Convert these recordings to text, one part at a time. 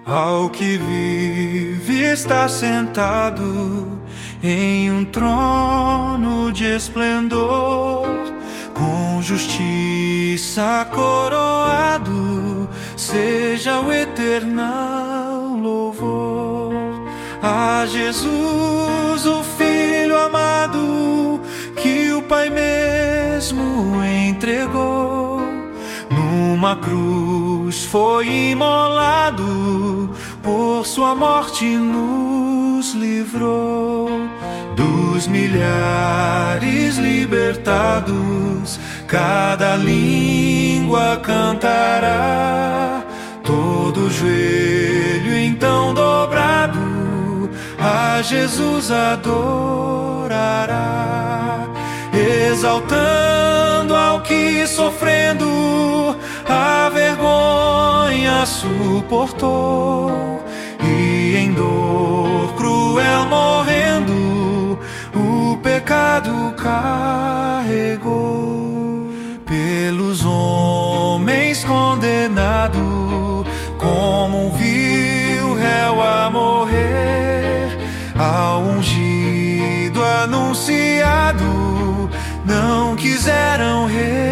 Ao que vive está sentado em um trono de esplendor, com justiça coroado, seja o eternal louvor. A Jesus, o Filho amado, que o Pai mesmo entregou, numa cruz foi imolado, por sua morte nos livrou. Dos milhares libertados, cada língua cantará, todo joelho então dobrado a Jesus adorará, exaltando ao que sofrendo a vergonha suportou, e em dor cruel morrendo o pecado carregou. Pelos homens condenado, como um vil réu a morrer, ao ungido anunciado não quiseram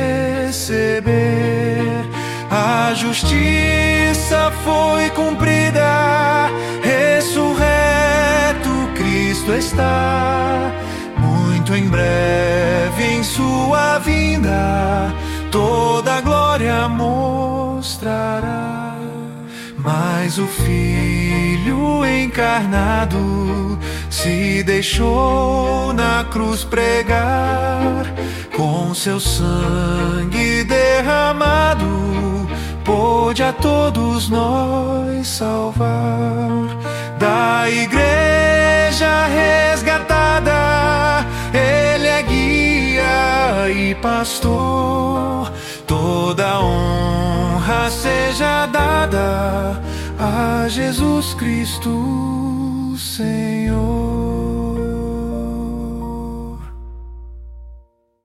receber. A justiça foi cumprida, ressurreto Cristo está, muito em breve em sua vinda toda a glória mostrará. Mas o Filho encarnado se deixou na cruz pregar, com seu sangue derramado pôde a todos nós salvar. Da igreja resgatada, ele é guia e pastor, toda honra seja dada a Jesus Cristo, Senhor.